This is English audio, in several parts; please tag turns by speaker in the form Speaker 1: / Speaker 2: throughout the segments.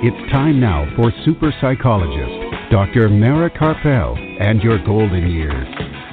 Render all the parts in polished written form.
Speaker 1: It's time now for super psychologist, Dr. Mara Karpel, and your golden years.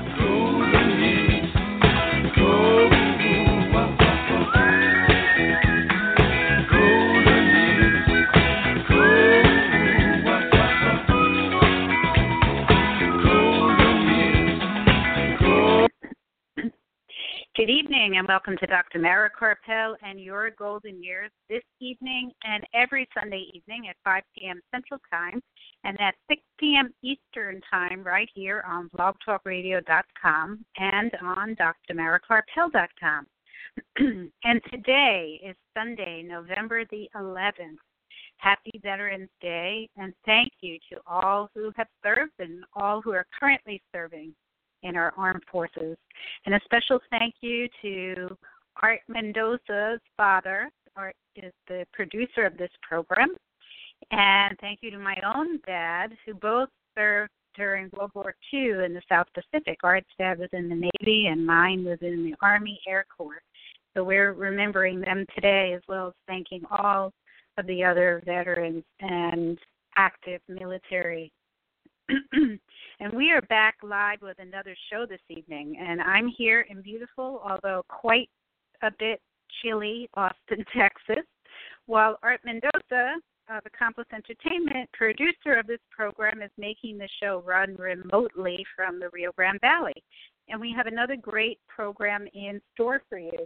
Speaker 2: Good evening and welcome to Dr. Mara Karpel and your golden years this evening and every Sunday evening at 5 p.m. Central Time and at 6 p.m. Eastern Time right here on blogtalkradio.com and on drmarakarpel.com. And today is Sunday, November the 11th. Happy Veterans Day, and thank you to all who have served and all who are currently serving in our armed forces. And a special thank you to Art Mendoza's father. Art is the producer of this program. And thank you to my own dad, who both served during World War II in the South Pacific. Art's dad was in the Navy and mine was in the Army Air Corps. So we're remembering them today, as well as thanking all of the other veterans and active military. And we are back live with another show this evening. And I'm here in beautiful, although quite a bit chilly, Austin, Texas, while Art Mendoza of Accomplice Entertainment, producer of this program, is making the show run remotely from the Rio Grande Valley. And we have another great program in store for you.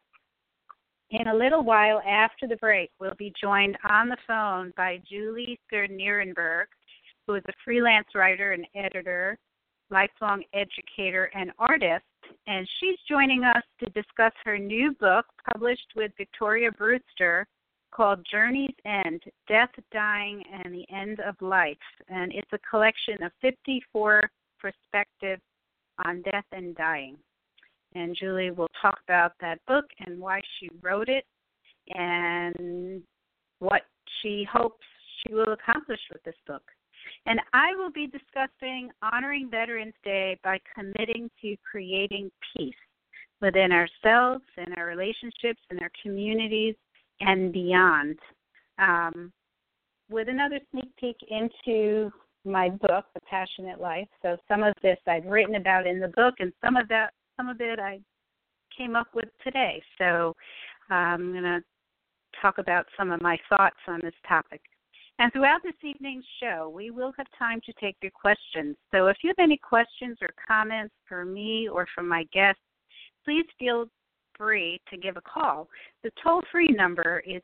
Speaker 2: In a little while after the break, we'll be joined on the phone by Julie Skirnierenberg, who is a freelance writer and editor, lifelong educator, and artist. And she's joining us to discuss her new book, published with Victoria Brewster, called Journey's End, Death, Dying, and the End of Life. And it's a collection of 54 perspectives on death and dying. And Julie will talk about that book and why she wrote it and what she hopes she will accomplish with this book. And I will be discussing honoring Veterans Day by committing to creating peace within ourselves, in our relationships, in our communities, and beyond. With another sneak peek into my book, The Passionate Life. So some of this I've written about in the book, and some of it I came up with today. So I'm going to talk about some of my thoughts on this topic. And throughout this evening's show, we will have time to take your questions. So if you have any questions or comments for me or for my guests, please feel free to give a call. The toll-free number is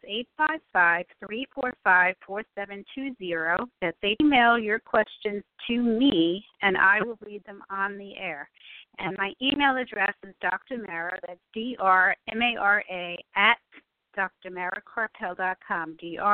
Speaker 2: 855-345-4720. That's email your questions to me, and I will read them on the air. And my email address is drmara, that's DRMARA, at drmarakarpel.com,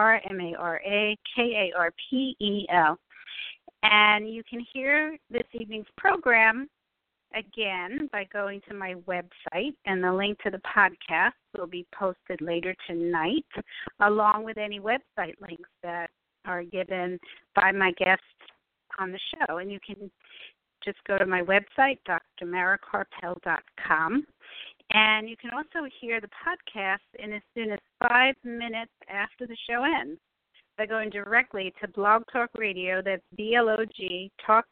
Speaker 2: DRMARAKARPEL. And you can hear this evening's program again by going to my website, and the link to the podcast will be posted later tonight, along with any website links that are given by my guests on the show. And you can just go to my website, drmarakarpel.com. And you can also hear the podcast in as soon as 5 minutes after the show ends by going directly to Blog Talk Radio, that's BLOG,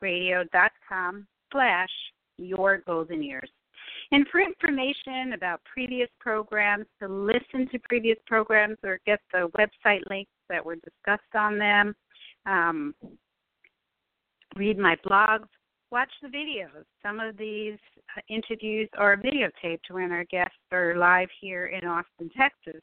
Speaker 2: talkradio.com/Your Golden Years. And for information about previous programs, to listen to previous programs or get the website links that were discussed on them, read my blogs, watch the videos. Some of these interviews are videotaped when our guests are live here in Austin, Texas.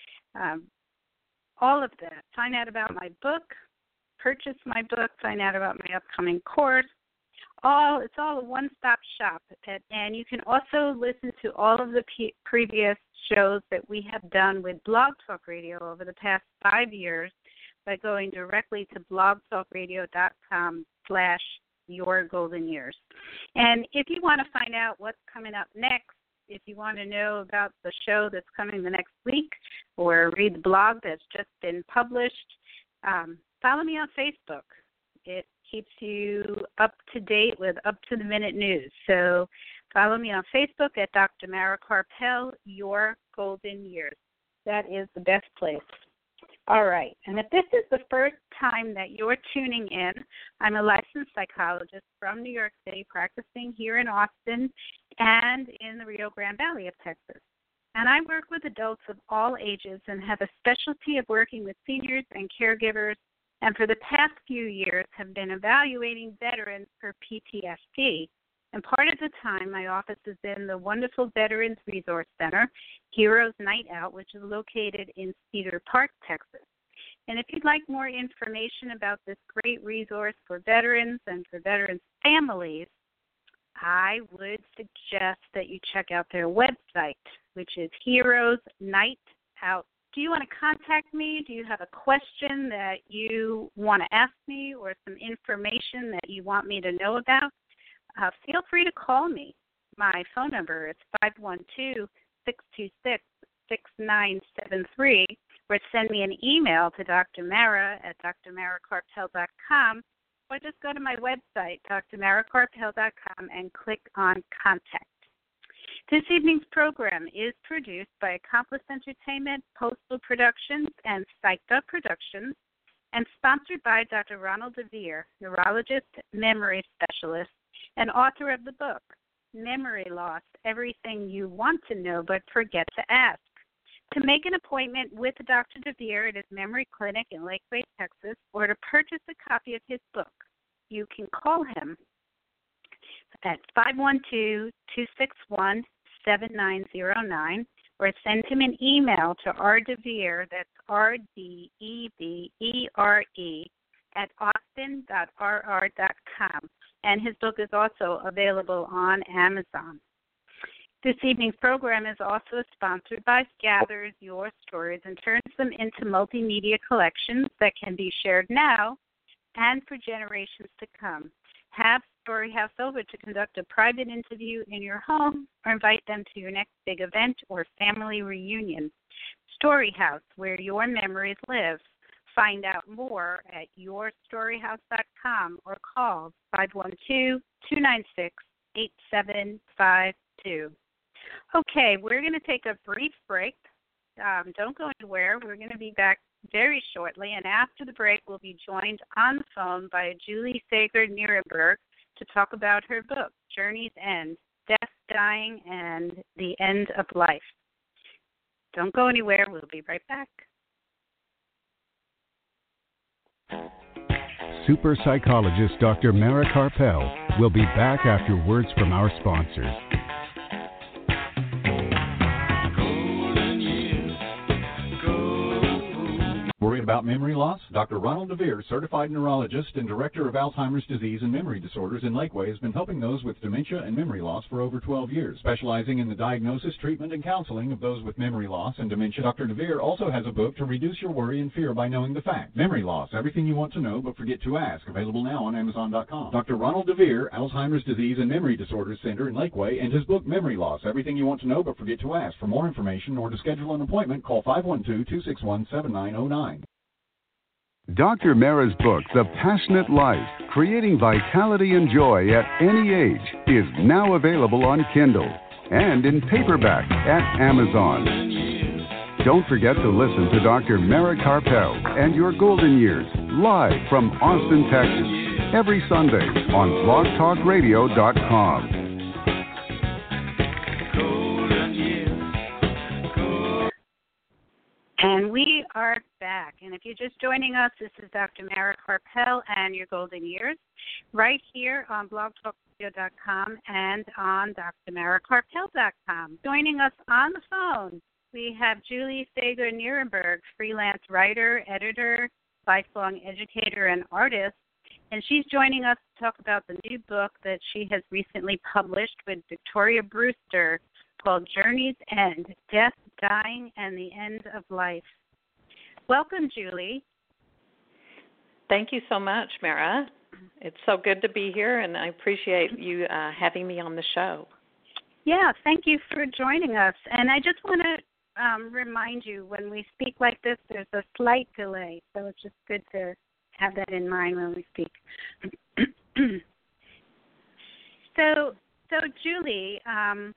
Speaker 2: All of that. Find out about my book, purchase my book, find out about my upcoming course. It's all a one-stop shop. And you can also listen to all of the previous shows that we have done with Blog Talk Radio over the past 5 years by going directly to blogtalkradio.com/Your Golden Years. And if you want to find out what's coming up next, if you want to know about the show that's coming the next week or read the blog that's just been published, follow me on Facebook. It keeps you up to date with up-to-the-minute news. So follow me on Facebook at Dr. Mara Karpel, Your Golden Years. That is the best place. All right. And if this is the first time that you're tuning in, I'm a licensed psychologist from New York City, practicing here in Austin and in the Rio Grande Valley of Texas. And I work with adults of all ages and have a specialty of working with seniors and caregivers, and for the past few years have been evaluating veterans for PTSD. And part of the time, my office is in the wonderful Veterans Resource Center, Heroes Night Out, which is located in Cedar Park, Texas. And if you'd like more information about this great resource for veterans and for veterans' families, I would suggest that you check out their website, which is Heroes Night Out. Do you want to contact me? Do you have a question that you want to ask me or some information that you want me to know about? Feel free to call me. My phone number is 512-626-6973, or send me an email to Dr. Mara at drmarakarpel.com, or just go to my website, drmarakarpel.com, and click on Contact. This evening's program is produced by Accomplice Entertainment, Postal Productions, and Psyched Up Productions, and sponsored by Dr. Ronald DeVere, neurologist, memory specialist, and author of the book, Memory Loss, Everything You Want to Know But Forget to Ask. To make an appointment with Dr. DeVere at his memory clinic in Lakeway, Texas, or to purchase a copy of his book, you can call him at 512-261-7909, or send him an email to rdevere, that's RDEVERE, at austin.rr.com. And his book is also available on Amazon. This evening's program is also sponsored by Gathers Your Stories and turns them into multimedia collections that can be shared now and for generations to come. Have Storyhouse over to conduct a private interview in your home or invite them to your next big event or family reunion. Storyhouse, where your memories live. Find out more at yourstoryhouse.com or call 512-296-8752. Okay, we're going to take a brief break. Don't go anywhere. We're going to be back very shortly, and after the break, we'll be joined on the phone by Julie Sager-Nierenberg to talk about her book, Journey's End, Death, Dying, and the End of Life. Don't go anywhere. We'll be right back.
Speaker 1: Super psychologist Dr. Mara Karpel will be back after words from our sponsors.
Speaker 3: Worried about memory loss? Dr. Ronald DeVere, certified neurologist and director of Alzheimer's disease and memory disorders in Lakeway, has been helping those with dementia and memory loss for over 12 years. Specializing in the diagnosis, treatment, and counseling of those with memory loss and dementia, Dr. DeVere also has a book to reduce your worry and fear by knowing the facts. Memory Loss, Everything You Want to Know But Forget to Ask, available now on Amazon.com. Dr. Ronald DeVere, Alzheimer's disease and memory disorders center in Lakeway, and his book, Memory Loss, Everything You Want to Know But Forget to Ask. For more information or to schedule an appointment, call 512-261-7909.
Speaker 1: Dr. Mara's book, The Passionate Life, Creating Vitality and Joy at Any Age, is now available on Kindle and in paperback at Amazon. Don't forget to listen to Dr. Mara Karpel and Your Golden Years live from Austin, Texas, every Sunday on blogtalkradio.com.
Speaker 2: And we are back. And if you're just joining us, this is Dr. Mara Karpel and Your Golden Years, right here on blogtalkradio.com and on drmarakarpel.com. Joining us on the phone, we have Julie Sager-Nierenberg, freelance writer, editor, lifelong educator, and artist. And she's joining us to talk about the new book that she has recently published with Victoria Brewster, called Journey's End, Death, Dying, and the End of Life. Welcome, Julie.
Speaker 4: Thank you so much, Mara. It's so good to be here, and I appreciate you having me on the show.
Speaker 2: Yeah, thank you for joining us. And I just want to remind you, when we speak like this, there's a slight delay, so it's just good to have that in mind when we speak. So Julie,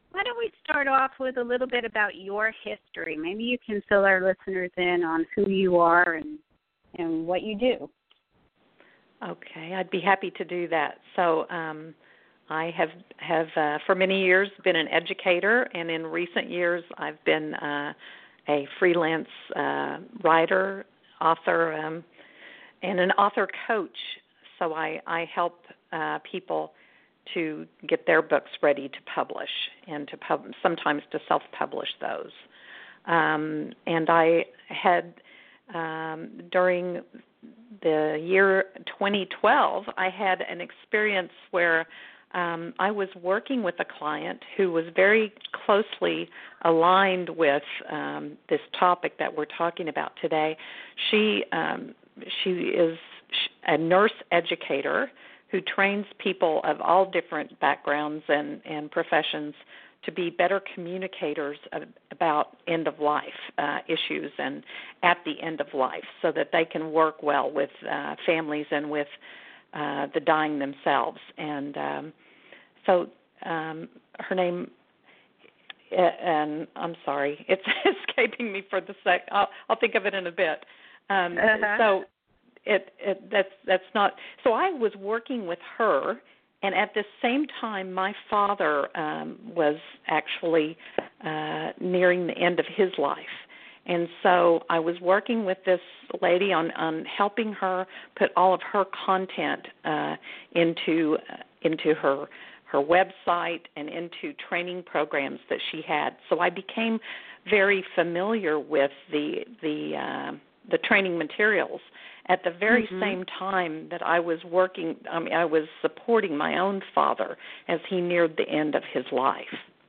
Speaker 2: Why don't we start off with a little bit about your history? Maybe you can fill our listeners in on who you are and what you do.
Speaker 4: Okay, I'd be happy to do that. So I have for many years been an educator, and in recent years I've been a freelance writer, author, and an author coach. So I help people to get their books ready to publish and to sometimes to self-publish those. And I had during the year 2012, I had an experience where I was working with a client who was very closely aligned with this topic that we're talking about today. She is a nurse educator who trains people of all different backgrounds and professions to be better communicators about end-of-life issues and at the end of life so that they can work well with families and with the dying themselves. And so her name, and I'm sorry, it's escaping me for the sec. I'll think of it in a bit. So that's not. So I was working with her. And at the same time, my father was actually nearing the end of his life. And so I was working with this lady on helping her put all of her content into her website and into training programs that she had. So I became very familiar with the training materials. At the very same time that I was working, I was supporting my own father as he neared the end of his life.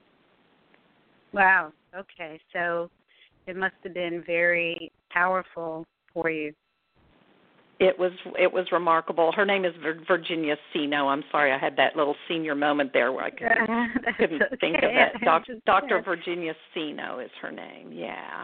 Speaker 2: Wow. Okay. So it must have been very powerful for you.
Speaker 4: It was remarkable. Her name is Virginia Sino. I'm sorry, I had that little senior moment there where I couldn't think of it. Dr. Virginia Sino is her name. Yeah.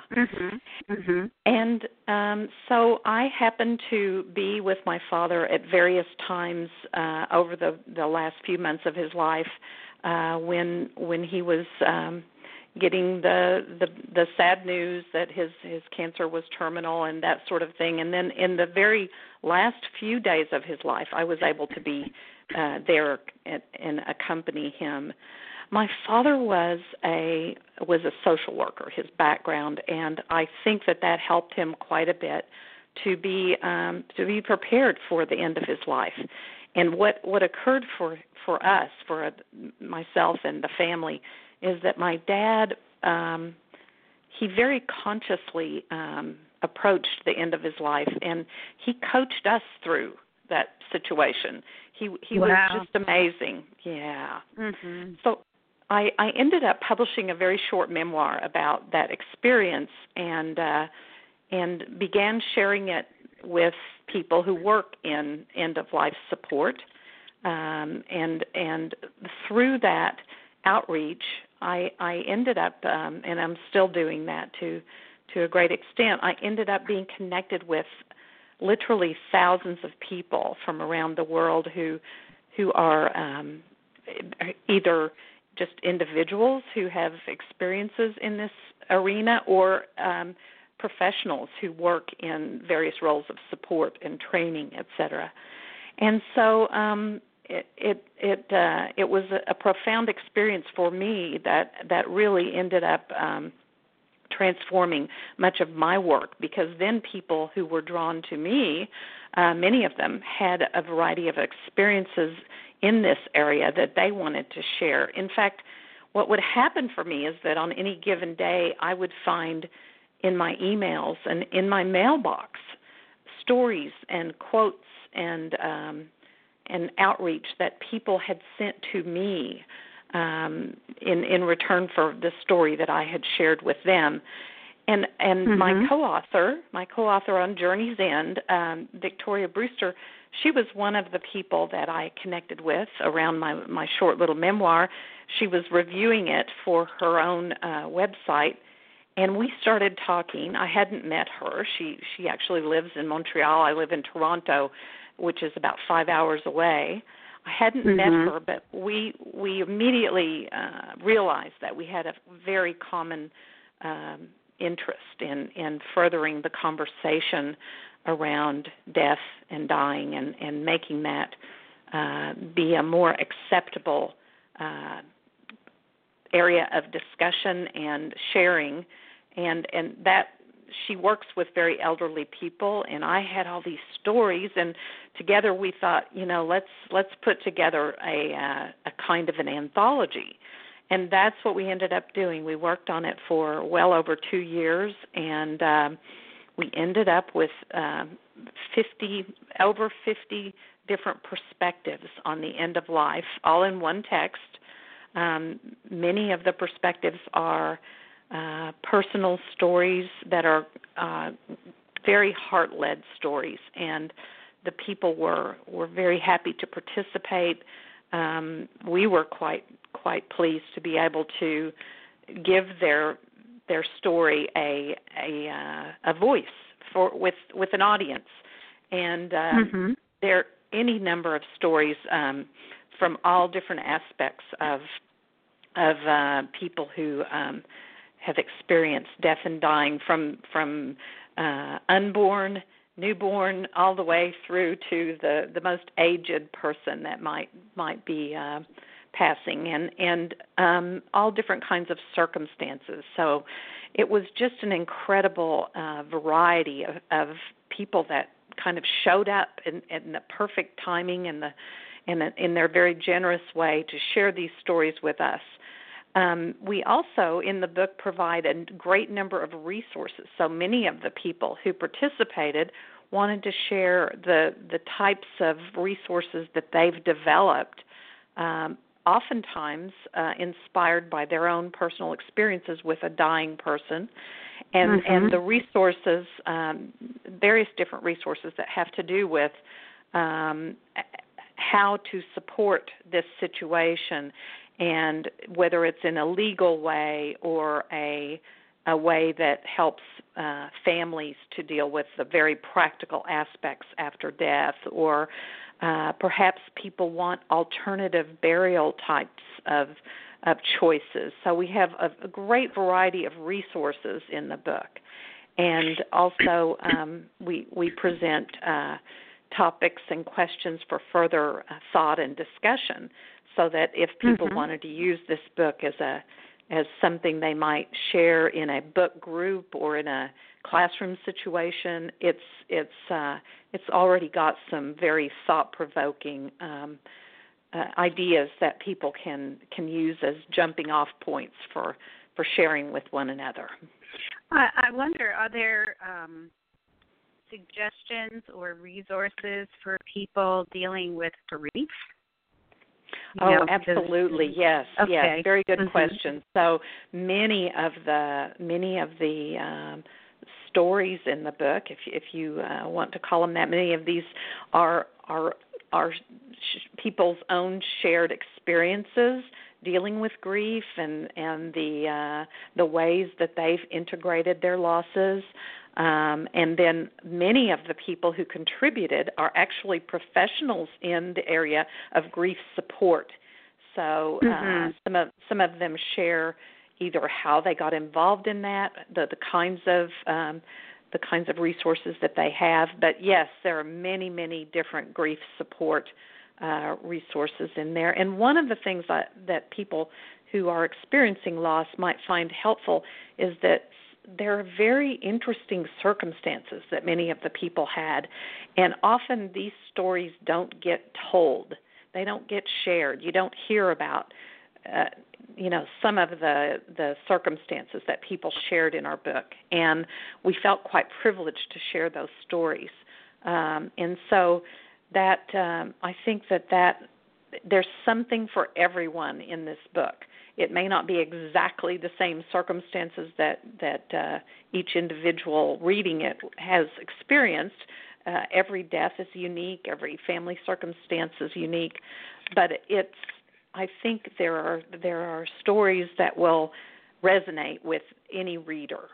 Speaker 4: And so I happened to be with my father at various times over the last few months of his life when he was getting the sad news that his cancer was terminal and that sort of thing. And then in the very last few days of his life, I was able to be there and accompany him. My father was a social worker, his background, and I think that helped him quite a bit to be prepared for the end of his life. And what occurred for us, for myself and the family, is that my dad, he very consciously approached the end of his life, and he coached us through that situation. He was just amazing. Yeah. So I ended up publishing a very short memoir about that experience and began sharing it with people who work in end-of-life support. And through that outreach, I ended up, and I'm still doing that to a great extent, I ended up being connected with literally thousands of people from around the world who are either just individuals who have experiences in this arena or professionals who work in various roles of support and training, et cetera. And so it was a profound experience for me that really ended up transforming much of my work, because then people who were drawn to me, many of them had a variety of experiences in this area that they wanted to share. In fact, what would happen for me is that on any given day I would find in my emails and in my mailbox stories and quotes and outreach that people had sent to me in return for the story that I had shared with them. And my co-author on Journey's End, Victoria Brewster, she was one of the people that I connected with around my short little memoir. She was reviewing it for her own website, and we started talking. I hadn't met her. She actually lives in Montreal. I live in Toronto, which is about 5 hours away. I hadn't met her, but we immediately realized that we had a very common interest in furthering the conversation around death and dying and making that be a more acceptable area of discussion and sharing, and that she works with very elderly people, and I had all these stories, and together we thought, let's put together a kind of an anthology, and that's what we ended up doing. We worked on it for well over 2 years, and we ended up with over 50 different perspectives on the end of life, all in one text. Many of the perspectives are personal stories that are very heart-led stories, and the people were very happy to participate. We were quite pleased to be able to give their story a voice with an audience, and there are any number of stories from all different aspects of people who have experienced death and dying, from unborn, newborn, all the way through to the most aged person that might be passing, and all different kinds of circumstances. So it was just an incredible variety of people that kind of showed up in the perfect timing and in their very generous way to share these stories with us. We also, in the book, provide a great number of resources. So many of the people who participated wanted to share the types of resources that they've developed, oftentimes inspired by their own personal experiences with a dying person, and the resources, various different resources that have to do with how to support this situation, and whether it's in a legal way or a way that helps families to deal with the very practical aspects after death, or perhaps people want alternative burial types of choices. So we have a great variety of resources in the book. And also we present topics and questions for further thought and discussion, so that if people wanted to use this book as something they might share in a book group or in a classroom situation, it's already got some very thought-provoking ideas that people can use as jumping off points for sharing with one another.
Speaker 2: I wonder, are there suggestions or resources for people dealing with grief?
Speaker 4: Absolutely, yes.
Speaker 2: Okay.
Speaker 4: Yes, very good question. So many of the stories in the book, if you want to call them that, many of these are people's own shared experiences dealing with grief and the ways that they've integrated their losses. And then many of the people who contributed are actually professionals in the area of grief support. So some of them share either how they got involved in that, the kinds of resources that they have. But yes, there are many, many different grief support resources in there. And one of the things that people who are experiencing loss might find helpful is that there are very interesting circumstances that many of the people had, and often these stories don't get told. They don't get shared. You don't hear about, some of the circumstances that people shared in our book, and we felt quite privileged to share those stories. And so that I think that there's something for everyone in this book. It may not be exactly the same circumstances that each individual reading it has experienced. Every death is unique. Every family circumstance is unique. But I think there are stories that will resonate with any reader.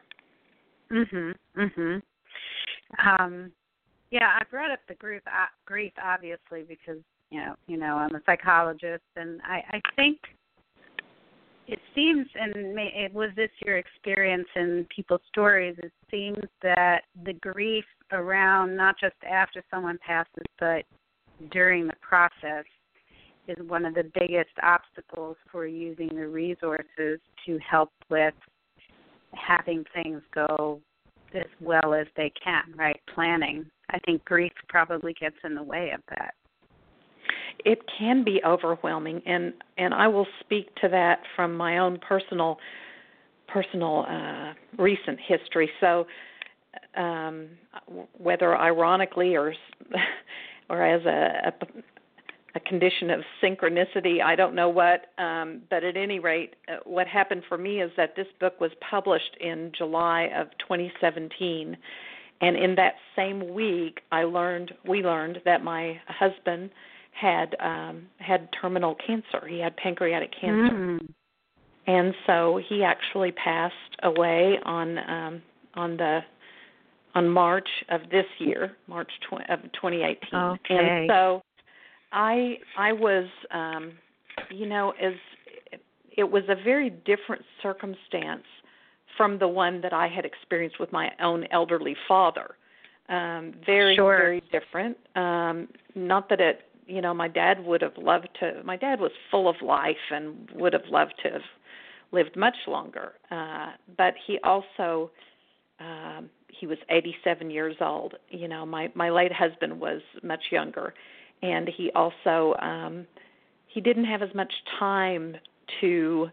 Speaker 2: Yeah, I brought up the grief obviously because I'm a psychologist, and I think it seems, and it was this your experience in people's stories, it seems that the grief around not just after someone passes, but during the process is one of the biggest obstacles for using the resources to help with having things go as well as they can, right? Planning. I think grief probably gets in the way of that.
Speaker 4: It can be overwhelming, and I will speak to that from my own personal recent history. So, whether ironically or as a condition of synchronicity, I don't know what, but at any rate, what happened for me is that this book was published in July of 2017, and in that same week, we learned that my husband had terminal cancer. He had pancreatic cancer, and so he actually passed away on March of this year, March of 2018.
Speaker 2: Okay.
Speaker 4: And so I was, it was a very different circumstance from the one that I had experienced with my own elderly father. Very,
Speaker 2: sure.
Speaker 4: Very different. Not that it, my dad would have loved to, my dad was full of life and would have loved to have lived much longer. But he also, he was 87 years old. My late husband was much younger. And he also, he didn't have as much time to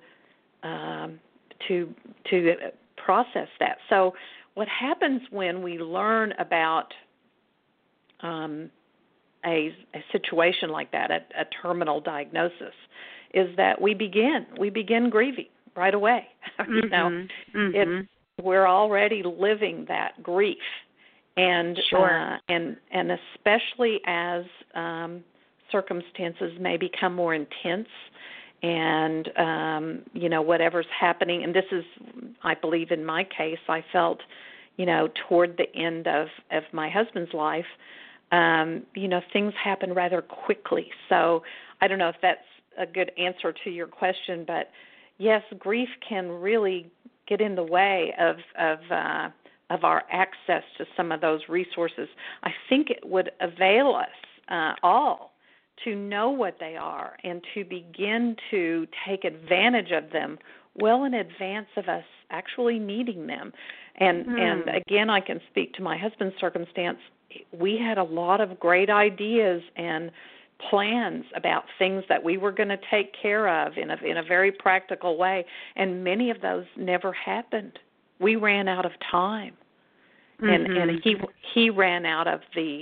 Speaker 4: process that. So what happens when we learn about a situation like that, a terminal diagnosis, is that we begin grieving right away. We're already living that grief, and
Speaker 2: sure.
Speaker 4: And especially as circumstances may become more intense, and whatever's happening. And this is, I believe, in my case, I felt, toward the end of my husband's life, things happen rather quickly. So I don't know if that's a good answer to your question, but yes, grief can really get in the way of our access to some of those resources. I think it would avail us all to know what they are and to begin to take advantage of them well in advance of us actually needing them. And again, I can speak to my husband's circumstance. We had a lot of great ideas and plans about things that we were going to take care of in a very practical way, and many of those never happened. We ran out of time, and he ran out of the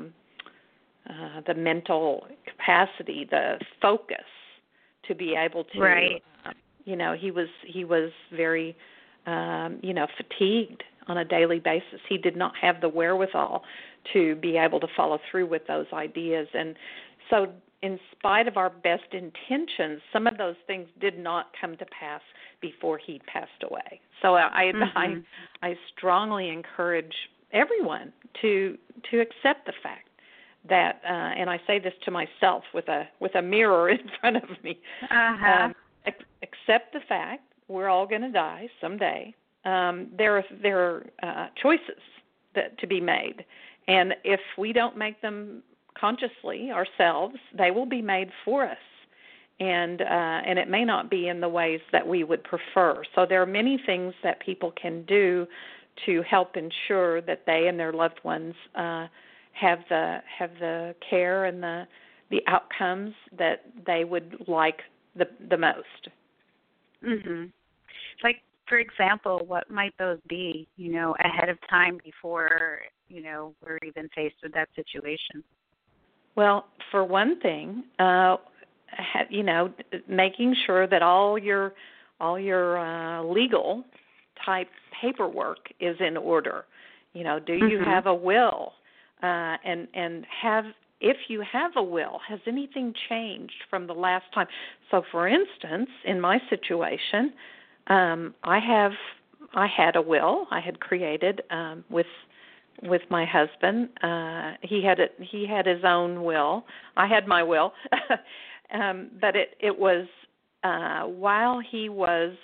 Speaker 4: mental capacity, the focus to be able to.
Speaker 2: Right.
Speaker 4: He was very fatigued on a daily basis. He did not have the wherewithal to be able to follow through with those ideas. And so in spite of our best intentions, some of those things did not come to pass before he passed away. So I strongly encourage everyone to accept the fact that, and I say this to myself with a mirror in front of me, accept the fact we're all going to die someday. There are choices to be made, and if we don't make them consciously ourselves, they will be made for us, and it may not be in the ways that we would prefer. So there are many things that people can do to help ensure that they and their loved ones have the care and the outcomes that they would like the most.
Speaker 2: Like, for example, what might those be, ahead of time before, we're even faced with that situation?
Speaker 4: Well, for one thing, making sure that all your legal type paperwork is in order. Do you have a will? And if you have a will, has anything changed from the last time? So, for instance, in my situation, I had a will I had created with my husband. He had his own will. I had my will, but it was while he was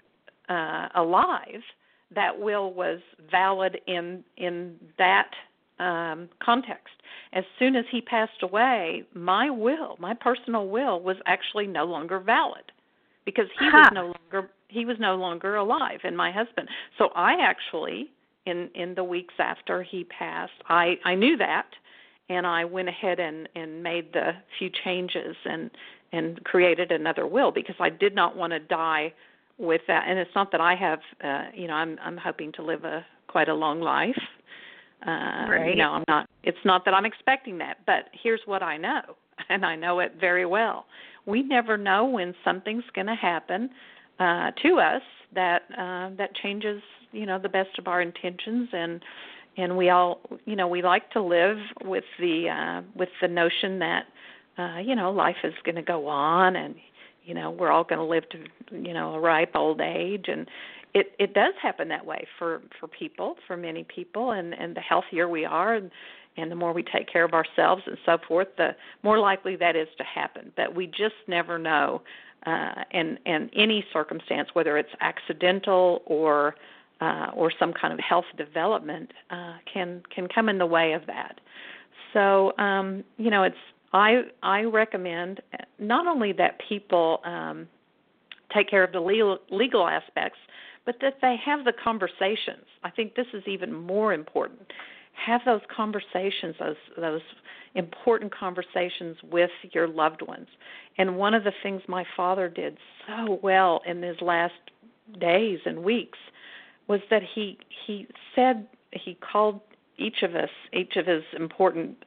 Speaker 4: alive. That will was valid in that context. As soon as he passed away, my personal will, was actually no longer valid because he was no longer alive, and my husband. So I actually, in the weeks after he passed, I knew that, and I went ahead and made the few changes and created another will because I did not want to die with that. And it's not that I have, I'm hoping to live quite a long life.
Speaker 2: Right.
Speaker 4: I'm not. It's not that I'm expecting that, but here's what I know, and I know it very well. We never know when something's going to happen to us that changes, the best of our intentions, and we all, we like to live with the notion that, life is going to go on, and we're all going to live to, a ripe old age, and it does happen that way for people, for many people, and the healthier we are, and the more we take care of ourselves and so forth, the more likely that is to happen. But we just never know, and any circumstance, whether it's accidental or some kind of health development, can come in the way of that. So, it's I recommend not only that people take care of the legal aspects, but that they have the conversations. I think this is even more important. Have those conversations, those important conversations with your loved ones. And one of the things my father did so well in his last days and weeks was that he said, he called each of his important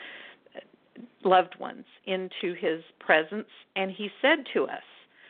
Speaker 4: loved ones into his presence, and he said to us,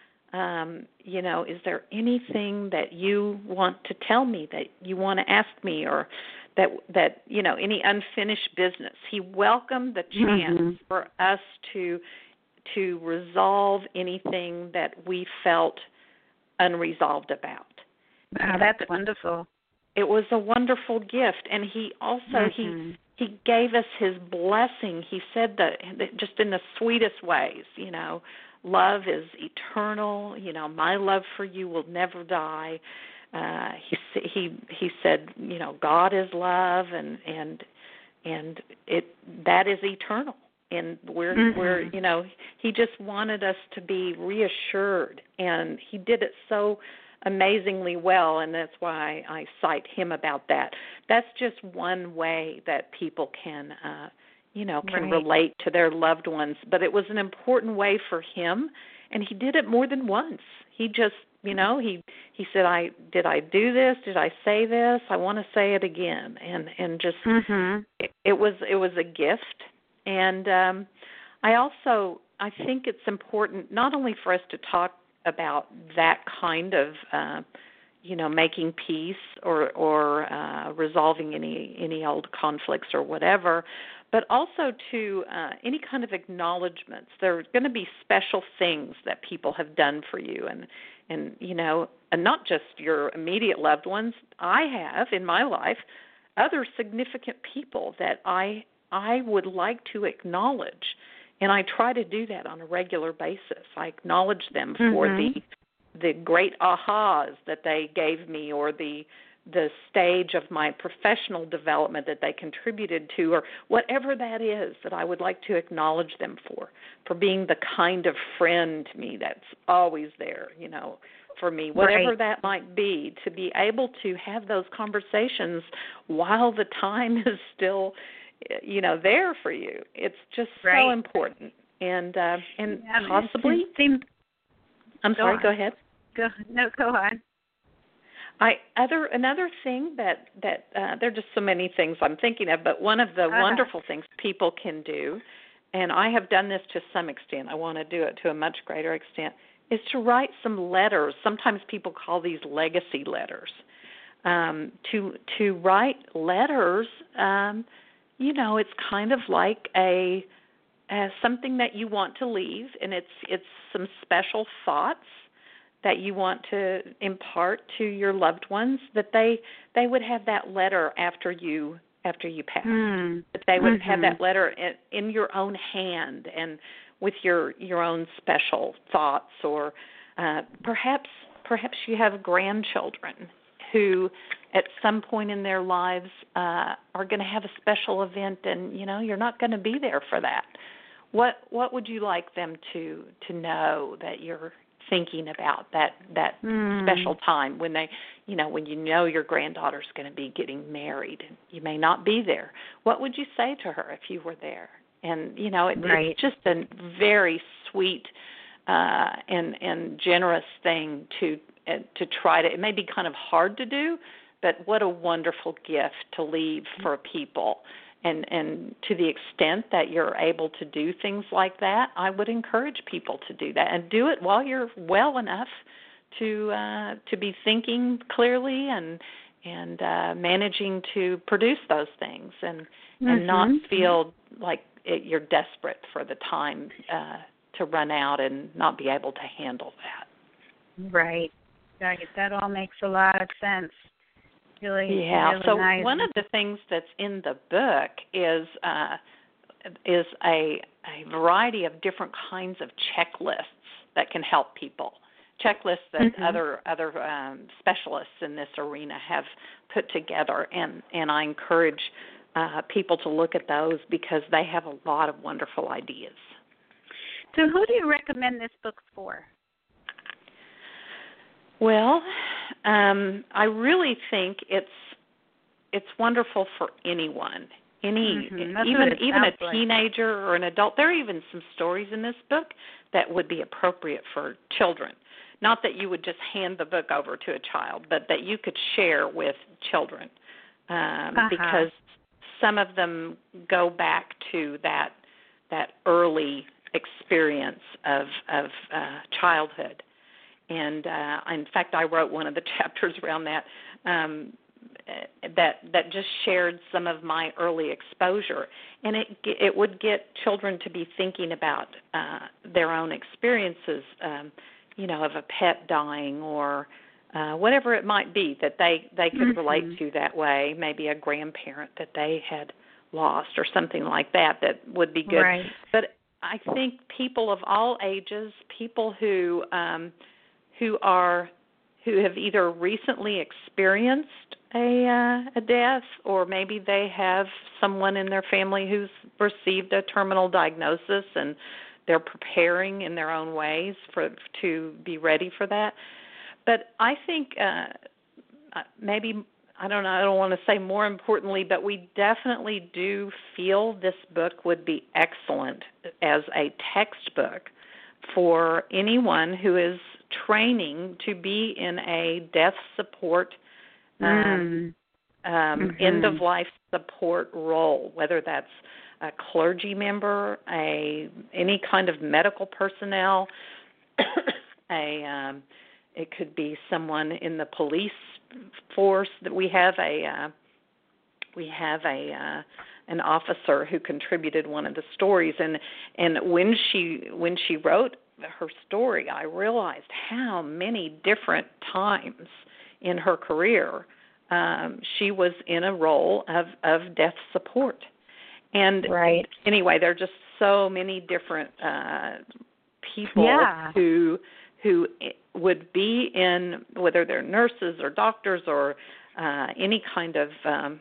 Speaker 4: is there anything that you want to tell me, that you want to ask me, or that any unfinished business? He welcomed the chance for us to resolve anything that we felt unresolved about.
Speaker 2: Wow, that's wonderful.
Speaker 4: It was a wonderful gift, and he also he gave us his blessing. He said that just in the sweetest ways, love is eternal. My love for you will never die. He said, God is love, and that is eternal. And we're he just wanted us to be reassured, and he did it so amazingly well, and that's why I cite him about that. That's just one way that people can relate to their loved ones. But it was an important way for him, and he did it more than once. He just, he said, did I do this? Did I say this? I want to say it again. And just, it was a gift. And I think it's important not only for us to talk about that kind of, making peace or resolving any old conflicts or whatever, but also to any kind of acknowledgments. There are going to be special things that people have done for you, and not just your immediate loved ones. I have in my life other significant people that I would like to acknowledge. And I try to do that on a regular basis. I acknowledge them for the great ahas that they gave me, or the stage of my professional development that they contributed to, or whatever that is that I would like to acknowledge them for being the kind of friend to me that's always there, for me, whatever that might be, to be able to have those conversations while the time is still there for you. It's just so important. And possibly I'm sorry, go ahead.
Speaker 2: Go on.
Speaker 4: Another thing that there are just so many things I'm thinking of, but one of the wonderful things people can do, and I have done this to some extent, I want to do it to a much greater extent, is to write some letters. Sometimes people call these legacy letters. To write letters, it's kind of like something that you want to leave, and it's some special thoughts that you want to impart to your loved ones, that they would have that letter after you after you pass. That they would have that letter in your own hand and with your own special thoughts, or perhaps you have grandchildren who at some point in their lives are going to have a special event, and you're not going to be there for that. What would you like them to know that you're thinking about that special time when they when your granddaughter's going to be getting married and you may not be there? What would you say to her if you were there? And it's just a very sweet and generous thing to try to. It may be kind of hard to do, but what a wonderful gift to leave for people. And to the extent that you're able to do things like that, I would encourage people to do that and do it while you're well enough to be thinking clearly and managing to produce those things and not feel like you're desperate for the time to run out and not be able to handle that.
Speaker 2: Right. That all makes a lot of sense. Really,
Speaker 4: yeah.
Speaker 2: really
Speaker 4: so
Speaker 2: nice.
Speaker 4: One of the things that's in the book is a variety of different kinds of checklists that can help people. Checklists that other specialists in this arena have put together, and I encourage people to look at those because they have a lot of wonderful ideas.
Speaker 2: So, who do you recommend this book for?
Speaker 4: Well, I really think it's wonderful for anyone, even a teenager or an adult. There are even some stories in this book that would be appropriate for children. Not that you would just hand the book over to a child, but that you could share with children, because some of them go back to that early experience of childhood. And in fact, I wrote one of the chapters around that that just shared some of my early exposure, and it would get children to be thinking about their own experiences, of a pet dying or whatever it might be that they could relate to that way. Maybe a grandparent that they had lost or something like that would be good.
Speaker 2: Right.
Speaker 4: But I think people of all ages, people who have either recently experienced a death, or maybe they have someone in their family who's received a terminal diagnosis and they're preparing in their own ways to be ready for that. But I think maybe, I don't want to say more importantly, but we definitely do feel this book would be excellent as a textbook for anyone who is training to be in a death support, end-of-life support role, whether that's a clergy member, any kind of medical personnel, it could be someone in the police force. That we have an officer who contributed one of the stories, and when she wrote her story, I realized how many different times in her career she was in a role of death support. And anyway, there are just so many different people who would be in, whether they're nurses or doctors or any kind of.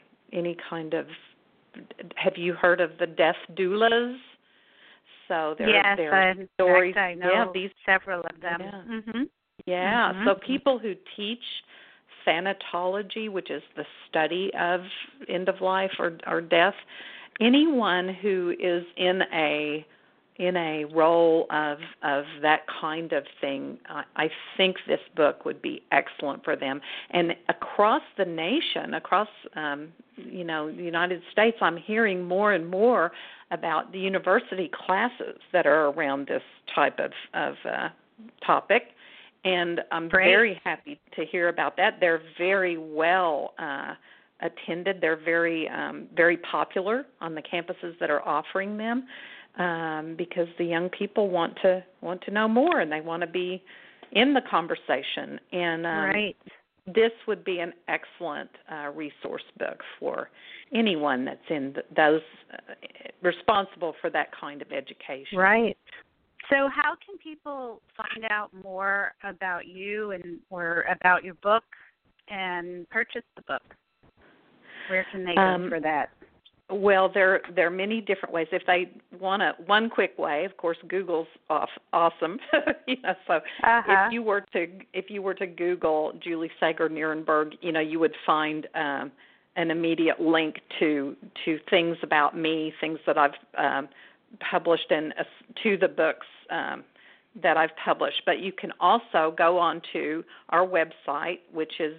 Speaker 4: Have you heard of the death doulas? So there are stories.
Speaker 2: I know several of them.
Speaker 4: So people who teach thanatology, which is the study of end of life or death, anyone who is in a role of that kind of thing, I think this book would be excellent for them. And across the nation, across the United States, I'm hearing more and more about the university classes that are around this type of topic. And I'm very happy to hear about that. They're very well attended. They're very very popular on the campuses that are offering them, because the young people want to know more and they want to be in the conversation. And this would be an excellent resource book for anyone that's in those responsible for that kind of education.
Speaker 2: Right. So how can people find out more about you or about your book and purchase the book? Where can they go for that?
Speaker 4: Well, there are many different ways. If they want one quick way, of course, Google's awesome. So if you were to Google Julie Sager Nierenberg, you would find an immediate link to things about me, things that I've published, and to the books that I've published. But you can also go on to our website, which is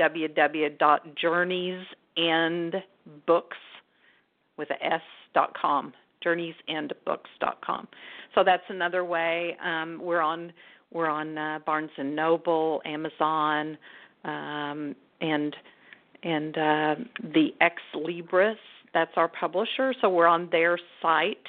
Speaker 4: www.journeysendbooks.com, journeysendbooks.com. So that's another way. We're on Barnes and Noble, Amazon, and the Ex Libris. That's our publisher. So we're on their site.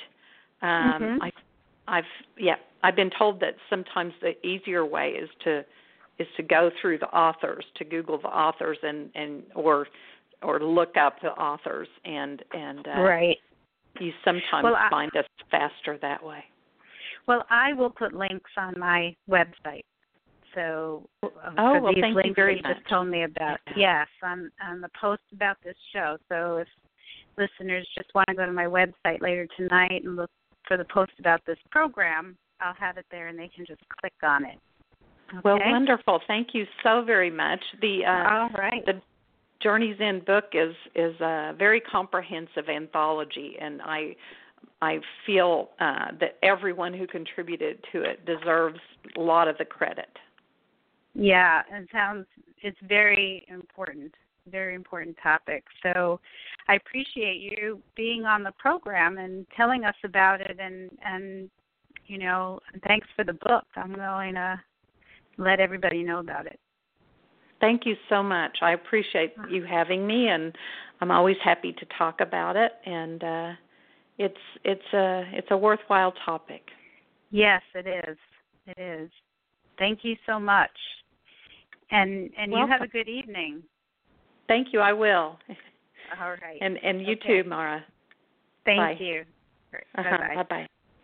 Speaker 4: I've been told that sometimes the easier way is to go through the authors, to Google the authors or look up the authors and
Speaker 2: right.
Speaker 4: You sometimes find us faster that way.
Speaker 2: Well, I will put links on my website. So these
Speaker 4: thank
Speaker 2: links
Speaker 4: you very
Speaker 2: that you
Speaker 4: much.
Speaker 2: just told me about. Yes, on the post about this show. So if listeners just want to go to my website later tonight and look for the post about this program, I'll have it there and they can just click on it. Okay?
Speaker 4: Well, wonderful. Thank you so very much.
Speaker 2: All right.
Speaker 4: The Journey's End book is a very comprehensive anthology, and I feel that everyone who contributed to it deserves a lot of the credit.
Speaker 2: Yeah, it's very important topic. So I appreciate you being on the program and telling us about it, and thanks for the book. I'm going to let everybody know about it.
Speaker 4: Thank you so much. I appreciate you having me, and I'm always happy to talk about it, and it's a worthwhile topic.
Speaker 2: Yes, it is. It is. Thank you so much. And you have a good evening.
Speaker 4: Thank you. I will.
Speaker 2: All right.
Speaker 4: And you too, Mara.
Speaker 2: Thank you. Bye-bye.
Speaker 4: Bye-bye.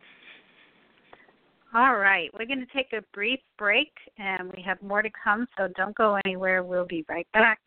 Speaker 2: All right. We're going to take a brief break, and we have more to come, so don't go anywhere. We'll be right back.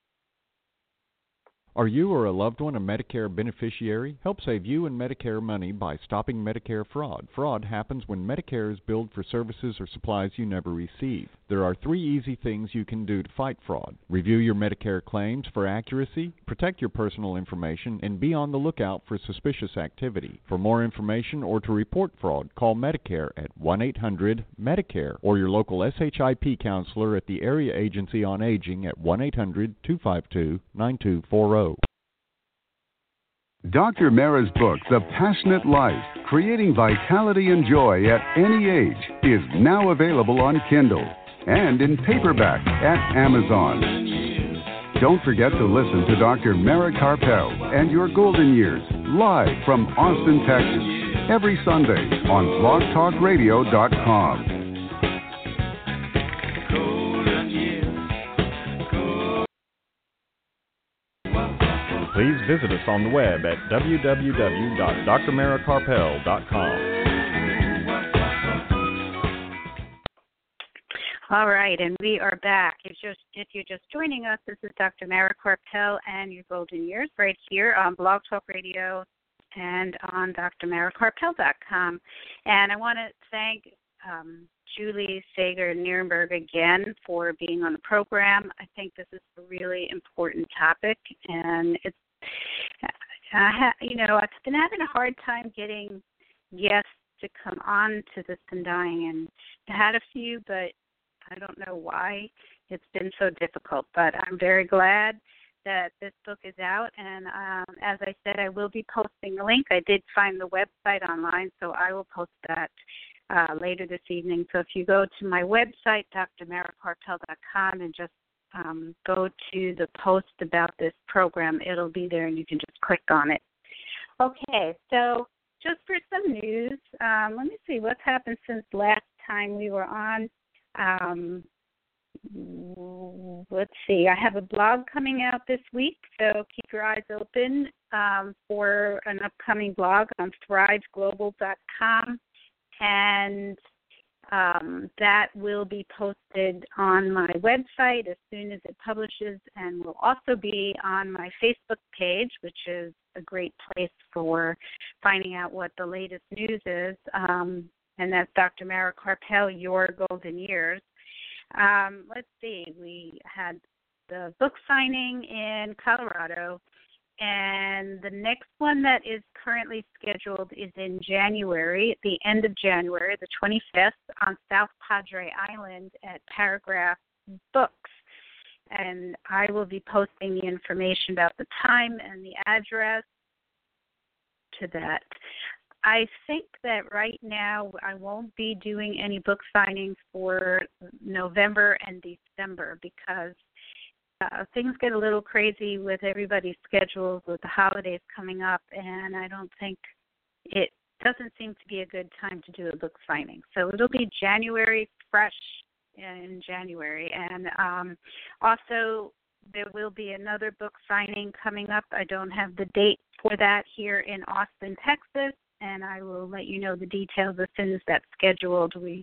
Speaker 3: Are you or a loved one a Medicare beneficiary? Help save you and Medicare money by stopping Medicare fraud. Fraud happens when Medicare is billed for services or supplies you never receive. There are 3 easy things you can do to fight fraud. Review your Medicare claims for accuracy, protect your personal information, and be on the lookout for suspicious activity. For more information or to report fraud, call Medicare at 1-800-MEDICARE or your local SHIP counselor at the Area Agency on Aging at 1-800-252-9240.
Speaker 1: Dr. Mara's book, The Passionate Life, Creating Vitality and Joy at Any Age, is now available on Kindle and in paperback at Amazon. Don't forget to listen to Dr. Mara Karpel and Your Golden Years live from Austin, Texas, every Sunday on blogtalkradio.com.
Speaker 3: Please visit us on the web at www.drmarakarpel.com.
Speaker 2: All right, and we are back. If you're just joining us, this is Dr. Mara Karpel and Your Golden Years right here on Blog Talk Radio and on drmarakarpel.com. And I want to thank Julie Sager Nierenberg again for being on the program. I think this is a really important topic, and it's I've been having a hard time getting guests to come on to This and Dying, and I had a few, but I don't know why it's been so difficult. But I'm very glad that this book is out, and as I said, I will be posting the link. I did find the website online, so I will post that later this evening. So if you go to my website, drmarakarpel.com, and just go to the post about this program, it'll be there, and you can just click on it. Okay, so just for some news, let me see what's happened since last time we were on. let's see. I have a blog coming out this week, so keep your eyes open for an upcoming blog on thriveglobal.com, and that will be posted on my website as soon as it publishes, and will also be on my Facebook page, which is a great place for finding out what the latest news is, and that's Dr. Mara Karpel, Your Golden Years. Let's see, we had the book signing in Colorado, and the next one that is currently scheduled is in January, at the end of January, the 25th, on South Padre Island at Paragraph Books. And I will be posting the information about the time and the address to that. I think that right now I won't be doing any book signings for November and December because things get a little crazy with everybody's schedules with the holidays coming up, and I don't think it doesn't seem to be a good time to do a book signing. So it'll be January, fresh in January. And also there will be another book signing coming up. I don't have the date for that here in Austin, Texas, and I will let you know the details as soon as that's scheduled. We've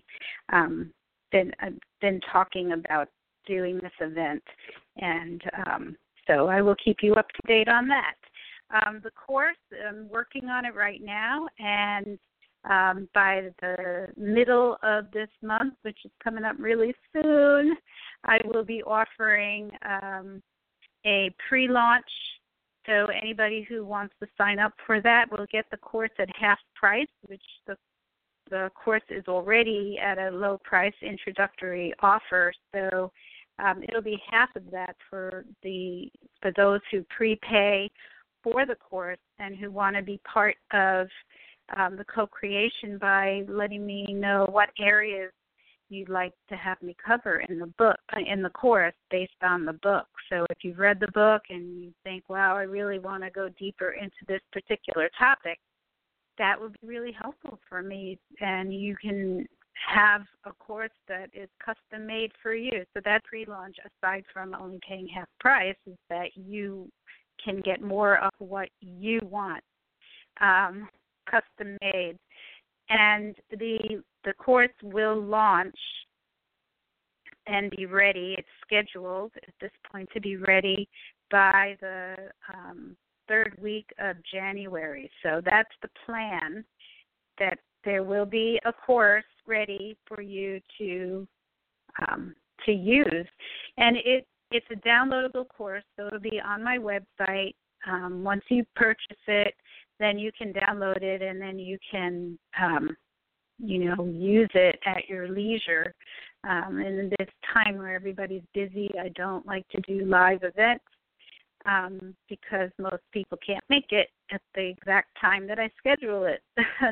Speaker 2: been talking about doing this event, and so I will keep you up to date on that. The course, I'm working on it right now, and by the middle of this month, which is coming up really soon, I will be offering a pre-launch. So anybody who wants to sign up for that will get the course at half price, which the course is already at a low price introductory offer. So it'll be half of that for those who prepay for the course and who want to be part of the co-creation by letting me know what areas you'd like to have me cover in the course based on the book. So if you've read the book and you think, wow, I really want to go deeper into this particular topic, that would be really helpful for me, and you can have a course that is custom made for you. So that pre-launch, aside from only paying half price, is that you can get more of what you want, custom made. And the course will launch and be ready. It's scheduled at this point to be ready by the third week of January. So that's the plan, that there will be a course ready for you to use. And it's a downloadable course, so it'll be on my website. Once you purchase it, then you can download it, and then you can, use it at your leisure. And in this time where everybody's busy, I don't like to do live events because most people can't make it at the exact time that I schedule it.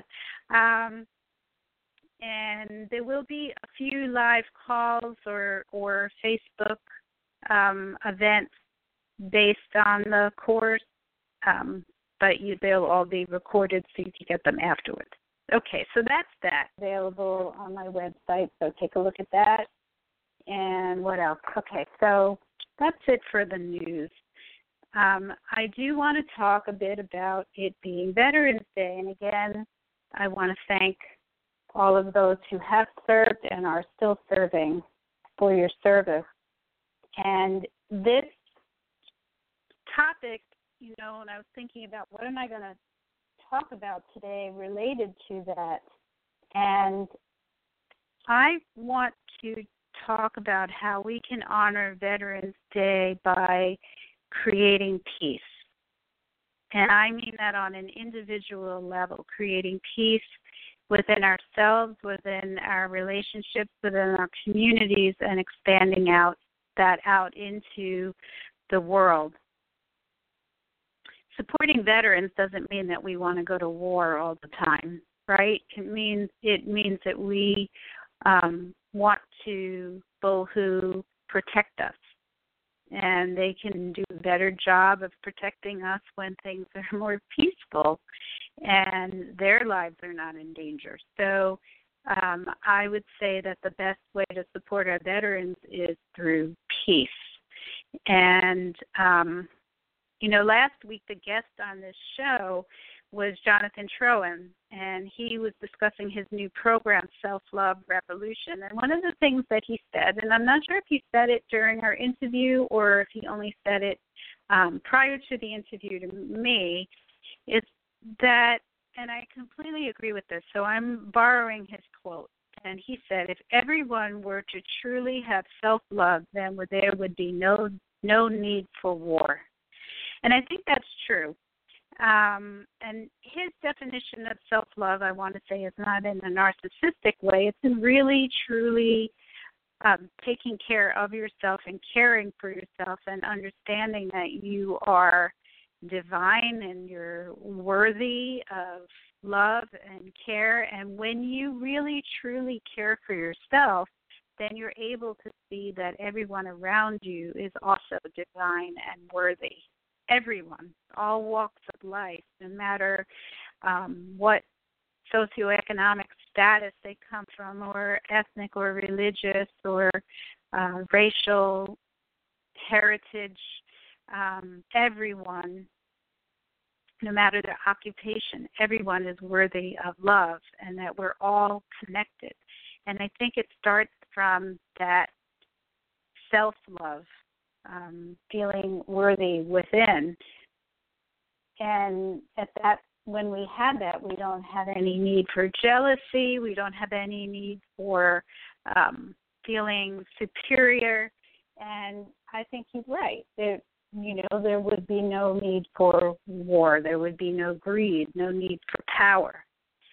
Speaker 2: And there will be a few live calls or Facebook events based on the course, but they'll all be recorded so you can get them afterwards. Okay, so that's that, available on my website, so take a look at that. And what else? Okay, so that's it for the news. I do want to talk a bit about it being Veterans Day, and again, I want to thank all of those who have served and are still serving for your service. And this topic, when I was thinking about what am I going to talk about today related to that, and I want to talk about how we can honor Veterans Day by creating peace. And I mean that on an individual level, creating peace within ourselves, within our relationships, within our communities, and expanding that out into the world. Supporting veterans doesn't mean that we want to go to war all the time, right? It means that we want people who protect us, and they can do a better job of protecting us when things are more peaceful and their lives are not in danger. So I would say that the best way to support our veterans is through peace. And, last week the guest on this show was Jonathan Troen, and he was discussing his new program, Self-Love Revolution. And one of the things that he said, and I'm not sure if he said it during our interview or if he only said it prior to the interview to me, is that, and I completely agree with this, so I'm borrowing his quote, and he said, if everyone were to truly have self-love, then there would be no need for war. And I think that's true. And his definition of self-love, I want to say, is not in a narcissistic way. It's in really, truly taking care of yourself and caring for yourself and understanding that you are divine and you're worthy of love and care. And when you really, truly care for yourself, then you're able to see that everyone around you is also divine and worthy. Everyone, all walks of life, no matter what socioeconomic status they come from, or ethnic or religious or racial heritage, everyone, no matter their occupation, everyone is worthy of love, and that we're all connected. And I think it starts from that self-love, feeling worthy within. And at that, when we have that, we don't have any need for jealousy. We don't have any need for feeling superior. And I think he's right. There would be no need for war. There would be no greed, no need for power.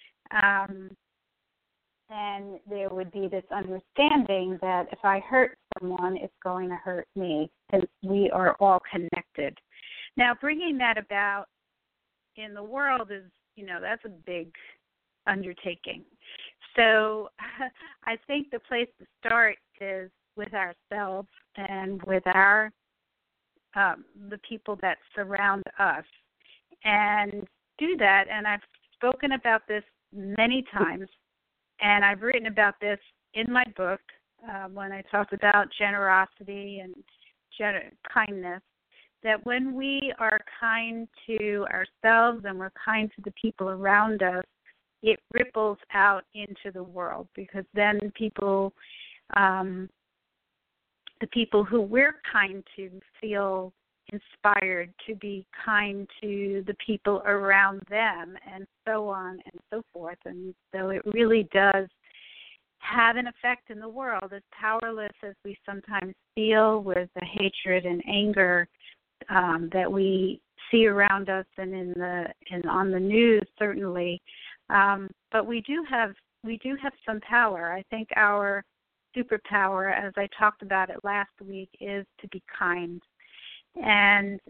Speaker 2: And there would be this understanding that if I hurt someone, it's going to hurt me, because we are all connected. Now, bringing that about in the world is, that's a big undertaking. So I think the place to start is with ourselves and with our the people that surround us, and do that. And I've spoken about this many times. And I've written about this in my book when I talked about generosity and kindness, that when we are kind to ourselves and we're kind to the people around us, it ripples out into the world, because then people, the people who we're kind to, feel inspired to be kind to the people around them, and so on and so forth. And so it really does have an effect in the world, as powerless as we sometimes feel with the hatred and anger that we see around us and on the news, certainly. But we do have some power. I think our superpower, as I talked about it last week, is to be kind. And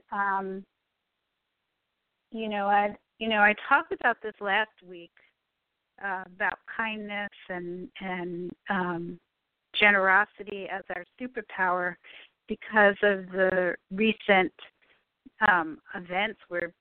Speaker 2: I talked about this last week about kindness and generosity as our superpower, because of the recent events where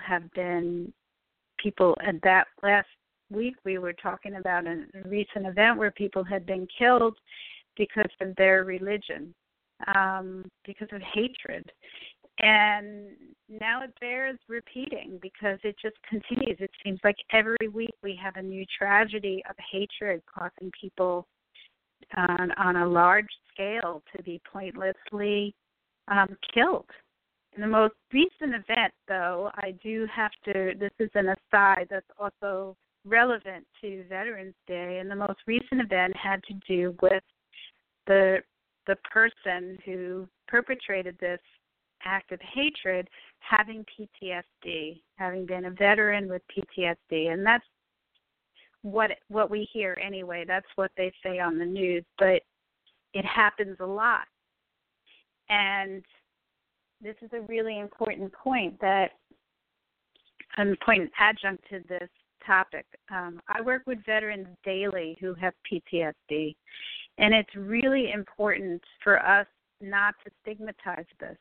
Speaker 2: people at that last week we were talking about a recent event where people had been killed because of their religion. Because of hatred. And now it bears repeating, because it just continues. It seems like every week we have a new tragedy of hatred causing people on a large scale to be pointlessly killed. In the most recent event, though, I do have to, this is an aside that's also relevant to Veterans Day, and the most recent event had to do with the person who perpetrated this act of hatred having PTSD, having been a veteran with PTSD. And that's what we hear anyway. That's what they say on the news, but it happens a lot. And this is a really important point, an important adjunct to this topic. I work with veterans daily who have PTSD, and it's really important for us not to stigmatize this.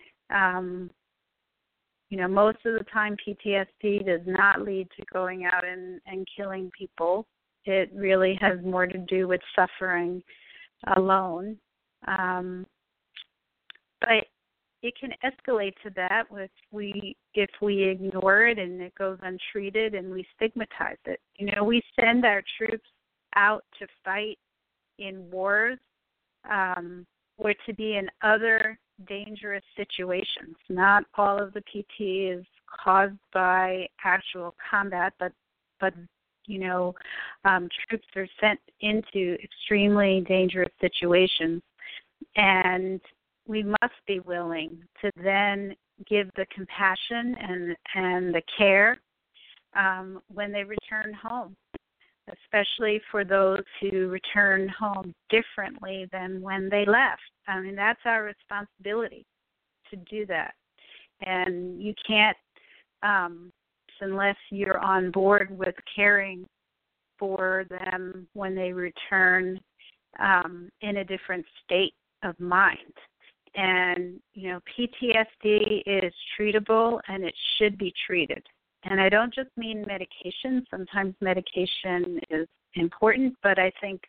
Speaker 2: Most of the time PTSD does not lead to going out and killing people. It really has more to do with suffering alone. But it can escalate to that if we ignore it and it goes untreated and we stigmatize it. We send our troops out to fight in wars or to be in other dangerous situations. Not all of the PT is caused by actual combat, but troops are sent into extremely dangerous situations, and we must be willing to then give the compassion and the care when they return home, especially for those who return home differently than when they left. I mean, that's our responsibility to do that. And you can't, unless you're on board with caring for them when they return in a different state of mind. And, PTSD is treatable and it should be treated. And I don't just mean medication. Sometimes medication is important, but I think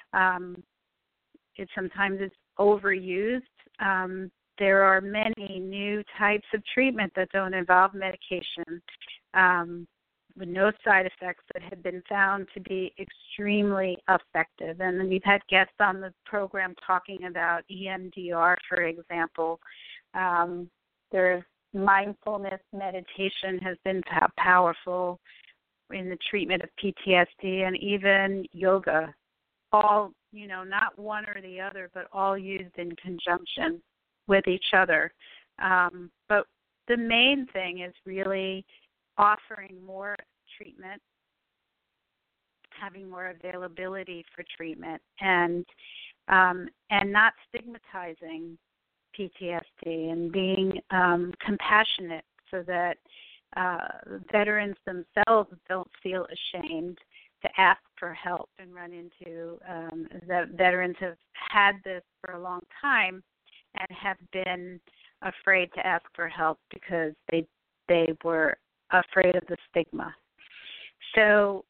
Speaker 2: sometimes it's overused. There are many new types of treatment that don't involve medication with no side effects that have been found to be extremely effective. And then we've had guests on the program talking about EMDR, for example. There's mindfulness meditation has been powerful in the treatment of PTSD, and even yoga, all, not one or the other, but all used in conjunction with each other. But the main thing is really offering more treatment, having more availability for treatment, and not stigmatizing PTSD, and being compassionate so that veterans themselves don't feel ashamed to ask for help and run into that veterans have had this for a long time and have been afraid to ask for help because they were afraid of the stigma. So,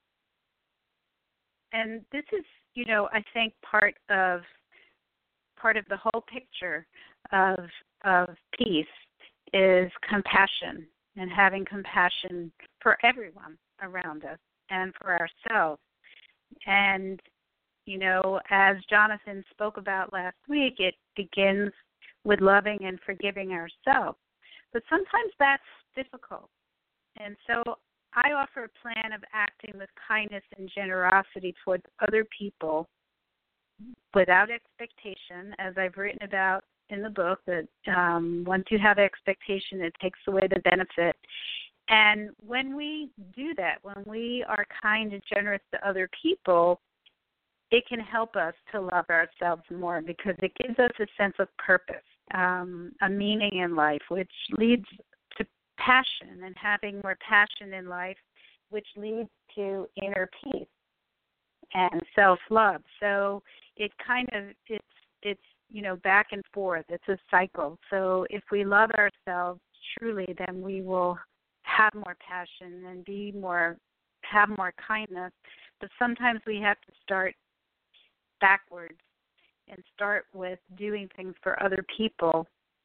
Speaker 2: and this is, I think part of the whole picture of peace is compassion, and having compassion for everyone around us and for ourselves. And, as Jonathan spoke about last week, it begins with loving and forgiving ourselves. But sometimes that's difficult. And so I offer a plan of acting with kindness and generosity towards other people without expectation, as I've written about in the book, that once you have expectation, it takes away the benefit. And when we do that, when we are kind and generous to other people, it can help us to love ourselves more, because it gives us a sense of purpose, a meaning in life, which leads to passion, and having more passion in life, which leads to inner peace and self-love. So it kind of, it's back and forth. It's a cycle. So if we love ourselves truly, then we will have more passion and have more kindness. But sometimes we have to start backwards and start with doing things for other people,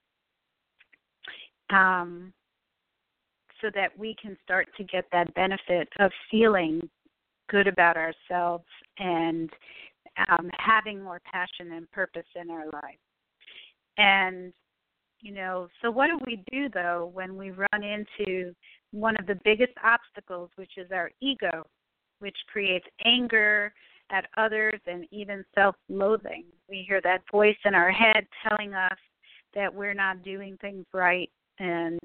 Speaker 2: so that we can start to get that benefit of feeling good about ourselves and having more passion and purpose in our life. And, so what do we do, though, when we run into one of the biggest obstacles, which is our ego, which creates anger at others and even self-loathing? We hear that voice in our head telling us that we're not doing things right, and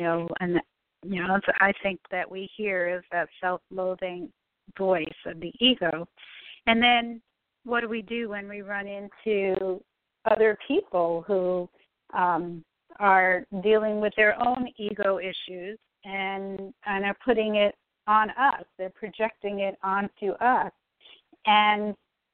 Speaker 2: I think that we hear is that self-loathing voice of the ego. And then what do we do when we run into other people who are dealing with their own ego issues and are putting it on us? They're projecting it onto us. And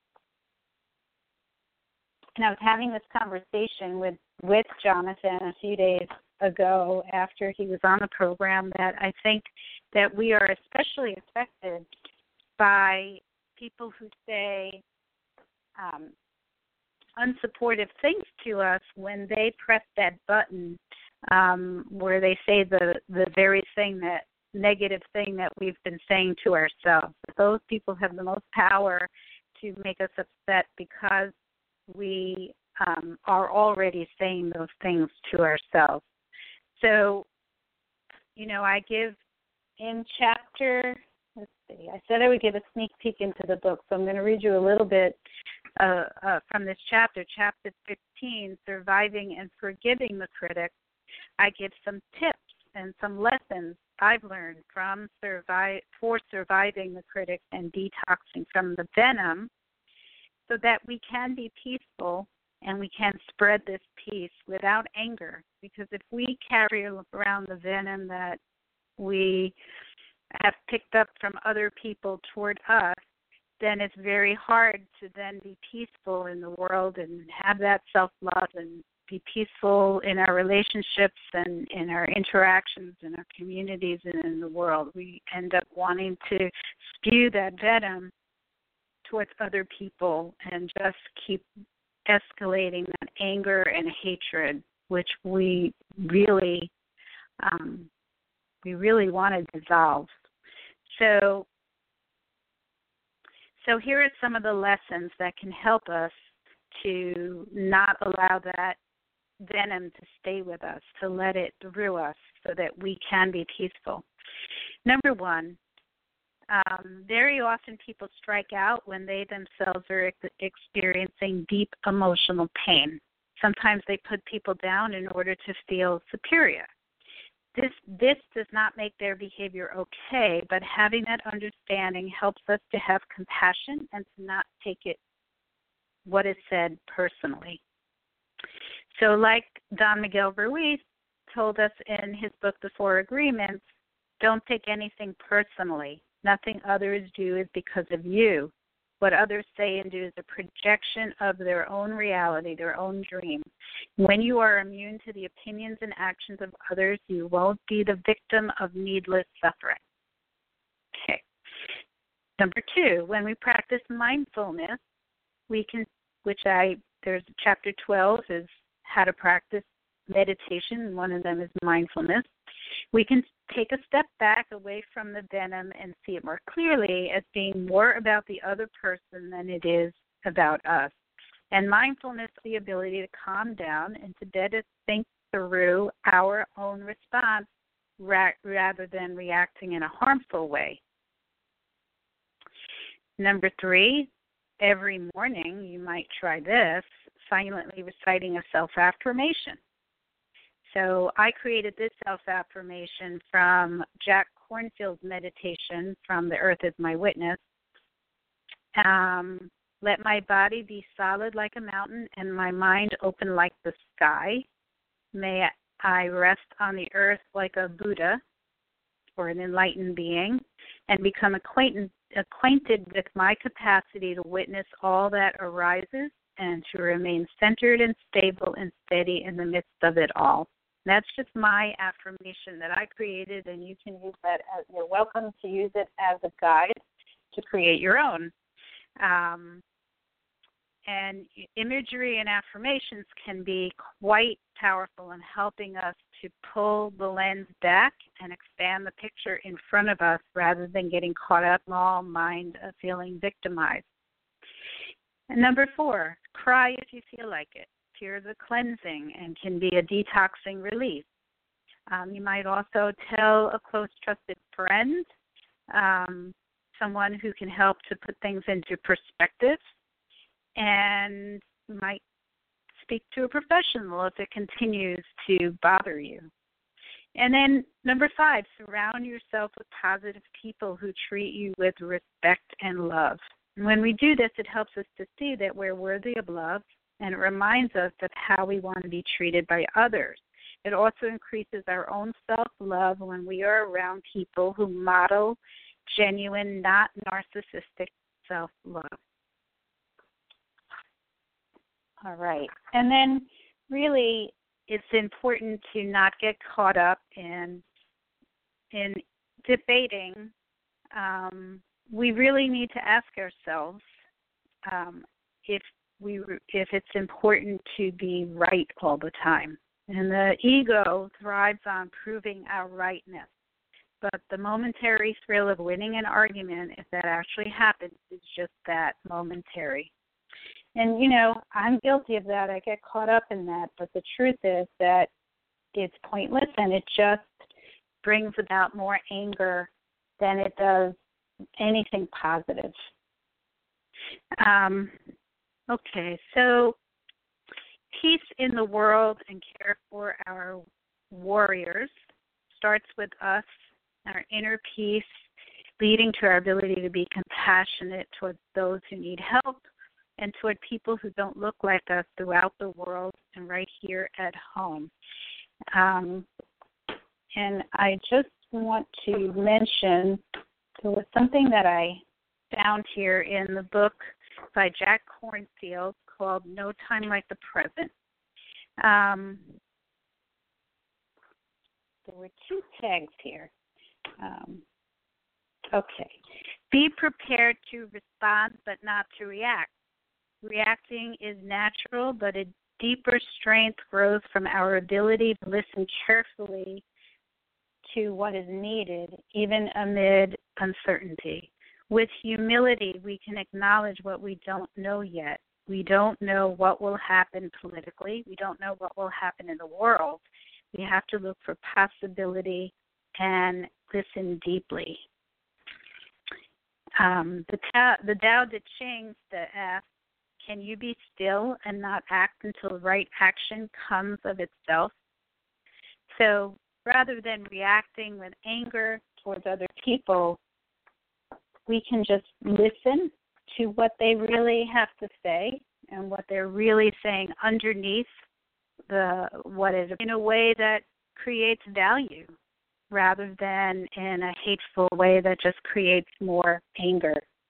Speaker 2: I was having this conversation with Jonathan a few days ago after he was on the program, that I think that we are especially affected by people who say unsupportive things to us when they press that button where they say the very thing, that negative thing that we've been saying to ourselves. Those people have the most power to make us upset because we are already saying those things to ourselves. So, I give in chapter, let's see, I said I would give a sneak peek into the book, so I'm going to read you a little bit from this chapter, chapter 15, Surviving and Forgiving the Critic. I give some tips and some lessons I've learned for surviving the critic and detoxing from the venom, so that we can be peaceful and we can spread this peace without anger. Because if we carry around the venom that we have picked up from other people toward us, then it's very hard to then be peaceful in the world and have that self-love and be peaceful in our relationships and in our interactions in our communities and in the world. We end up wanting to spew that venom towards other people and just keep escalating that anger and hatred, which we really want to dissolve. So here are some of the lessons that can help us to not allow that venom to stay with us, to let it through us so that we can be peaceful. Number one, very often people strike out when they themselves are experiencing deep emotional pain. Sometimes they put people down in order to feel superior. This does not make their behavior okay, but having that understanding helps us to have compassion and to not take it, what is said, personally. So like Don Miguel Ruiz told us in his book, The Four Agreements, don't take anything personally. Nothing others do is because of you. What others say and do is a projection of their own reality, their own dream. When you are immune to the opinions and actions of others, you won't be the victim of needless suffering. Okay. Number two, when we practice mindfulness, we can, there's chapter 12 is how to practice meditation, and one of them is mindfulness. We can take a step back away from the venom and see it more clearly as being more about the other person than it is about us. And mindfulness is the ability to calm down and to better think through our own response rather than reacting in a harmful way. Number three, every morning you might try this, silently reciting a self-affirmation. So I created this self-affirmation from Jack Kornfield's meditation from The Earth is My Witness. Let my body be solid like a mountain and my mind open like the sky. May I rest on the earth like a Buddha or an enlightened being and become acquainted with my capacity to witness all that arises and to remain centered and stable and steady in the midst of it all. That's just my affirmation that I created, and you can use that you're welcome to use it as a guide to create your own. And imagery and affirmations can be quite powerful in helping us to pull the lens back and expand the picture in front of us rather than getting caught up in all mind of feeling victimized. And number four, cry if you feel like it. Tears are cleansing and can be a detoxing release. You might also tell a close, trusted friend, someone who can help to put things into perspective, and might speak to a professional if it continues to bother you. And then number five, surround yourself with positive people who treat you with respect and love. And when we do this, it helps us to see that we're worthy of love, and it reminds us of how we want to be treated by others. It also increases our own self-love when we are around people who model genuine, not narcissistic self-love. All right. And then really it's important to not get caught up in debating. We really need to ask ourselves if it's important to be right all the time. And the ego thrives on proving our rightness. But the momentary thrill of winning an argument, if that actually happens, is just that, momentary. And, I'm guilty of that. I get caught up in that. But the truth is that it's pointless, and it just brings about more anger than it does anything positive. Okay, so peace in the world and care for our warriors starts with us, our inner peace, leading to our ability to be compassionate towards those who need help and toward people who don't look like us throughout the world and right here at home. And I just want to mention there was something that I found here in the book by Jack Kornfield called No Time Like the Present. There were two tags here. Okay. Be prepared to respond but not to react. Reacting is natural, but a deeper strength grows from our ability to listen carefully to what is needed, even amid uncertainty. With humility, we can acknowledge what we don't know yet. We don't know what will happen politically. We don't know what will happen in the world. We have to look for possibility and listen deeply. The Tao Te Ching asks, can you be still and not act until right action comes of itself? So rather than reacting with anger towards other people, we can just listen to what they really have to say and what they're really saying underneath what is, in a way that creates value rather than in a hateful way that just creates more anger.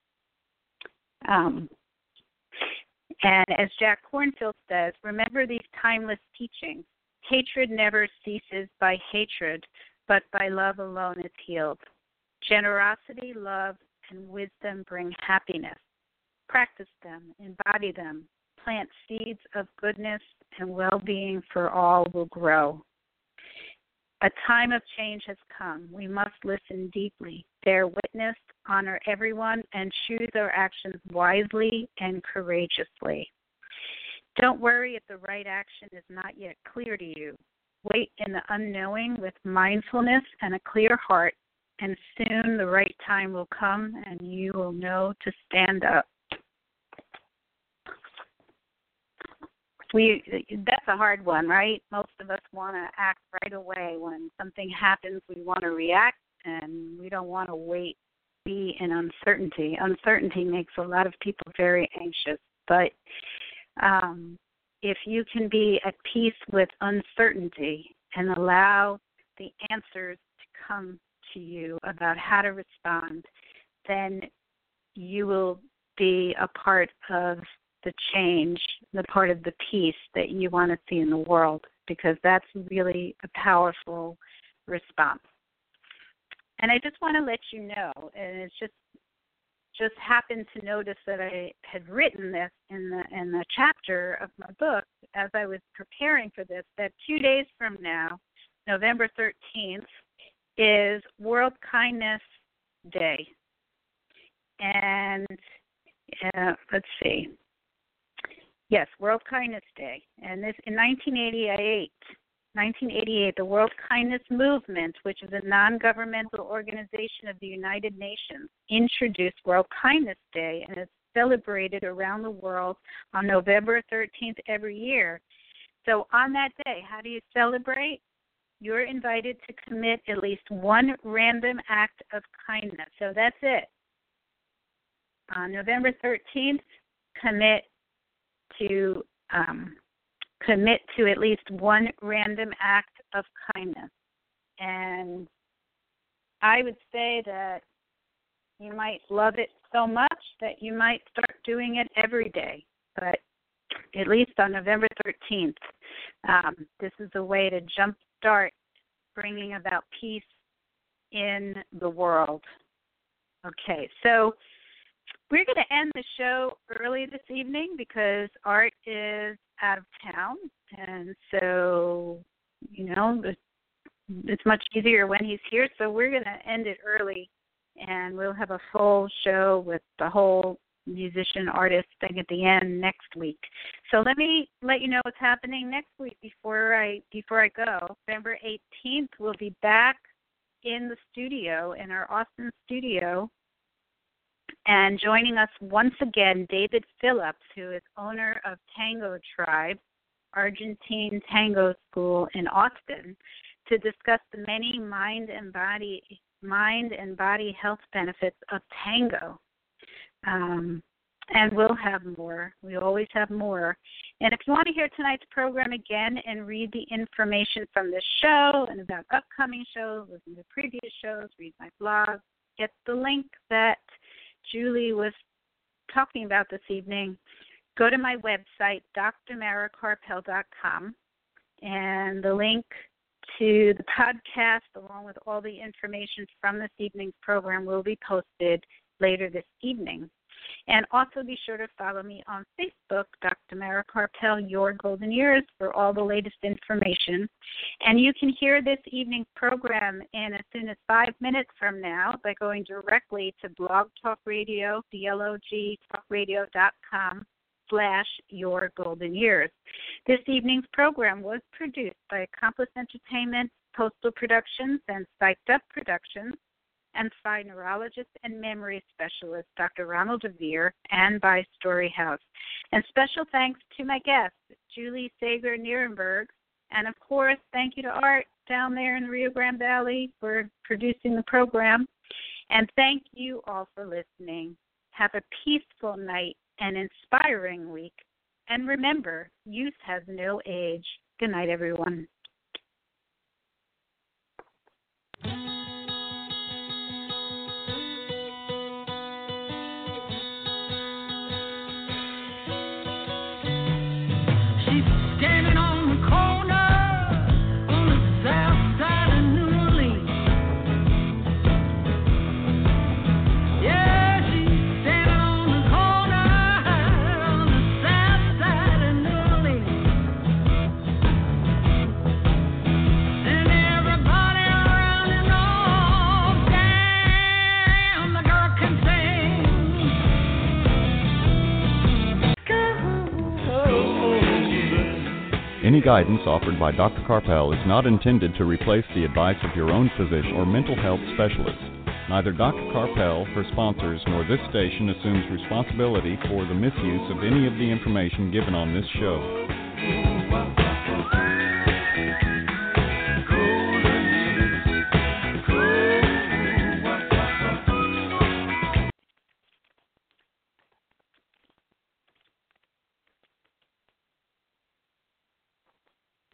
Speaker 2: And as Jack Kornfield says, remember these timeless teachings. Hatred never ceases by hatred, but by love alone is healed. Generosity, love, and wisdom bring happiness. Practice them, embody them, plant seeds of goodness, and well-being for all will grow. A time of change has come. We must listen deeply, bear witness, honor everyone, and choose our actions wisely and courageously. Don't worry if the right action is not yet clear to you. Wait in the unknowing with mindfulness and a clear heart, and soon the right time will come and you will know to stand up. That's a hard one, right? Most of us want to act right away. When something happens, we want to react, and we don't want to wait, be in uncertainty. Uncertainty makes a lot of people very anxious. But if you can be at peace with uncertainty and allow the answers to come to you about how to respond, then you will be a part of the change, the part of the peace that you want to see in the world, because that's really a powerful response. And I just want to let you know, and it's just happened to notice that I had written this in the chapter of my book as I was preparing for this, that 2 days from now, November 13th, is World Kindness Day. And let's see. Yes, World Kindness Day. And this in 1988, the World Kindness Movement, which is a non-governmental organization of the United Nations, introduced World Kindness Day, and it's celebrated around the world on November 13th every year. So on that day, how do you celebrate? You're invited to commit at least one random act of kindness. So that's it. On November 13th, commit to at least one random act of kindness. And I would say that you might love it so much that you might start doing it every day. But at least on November 13th, this is a way to jumpstart bringing about peace in the world. Okay, so we're going to end the show early this evening because Art is out of town, and so it's much easier when he's here, so we're going to end it early, and we'll have a full show with the whole musician artist thing at the end next week. So let me let you know what's happening next week before I go. November 18th, we'll be back in the studio, in our Austin studio, and joining us once again, David Phillips, who is owner of Tango Tribe, Argentine Tango School in Austin, to discuss the many mind and body health benefits of tango. And we'll have more. We always have more. And if you want to hear tonight's program again and read the information from this show and about upcoming shows, listen to previous shows, read my blog, get the link that Julie was talking about this evening, go to my website, drmarakarpel.com, and the link to the podcast along with all the information from this evening's program will be posted later this evening. And also be sure to follow me on Facebook, Dr. Mara Karpel, Your Golden Years, for all the latest information. And you can hear this evening's program in as soon as 5 minutes from now by going directly to Blog Talk Radio, blogtalkradio.com/Your Golden Years. This evening's program was produced by Accomplice Entertainment, Postal Productions, and Psyched Up Productions, and by neurologist and memory specialist Dr. Ronald DeVere, and by Storyhouse. And special thanks to my guest, Julie Sager-Nierenberg. And, of course, thank you to Art down there in the Rio Grande Valley for producing the program. And thank you all for listening. Have a peaceful night and inspiring week. And remember, youth has no age. Good night, everyone.
Speaker 3: Any guidance offered by Dr. Karpel is not intended to replace the advice of your own physician or mental health specialist. Neither Dr. Karpel, her sponsors, nor this station assumes responsibility for the misuse of any of the information given on this show.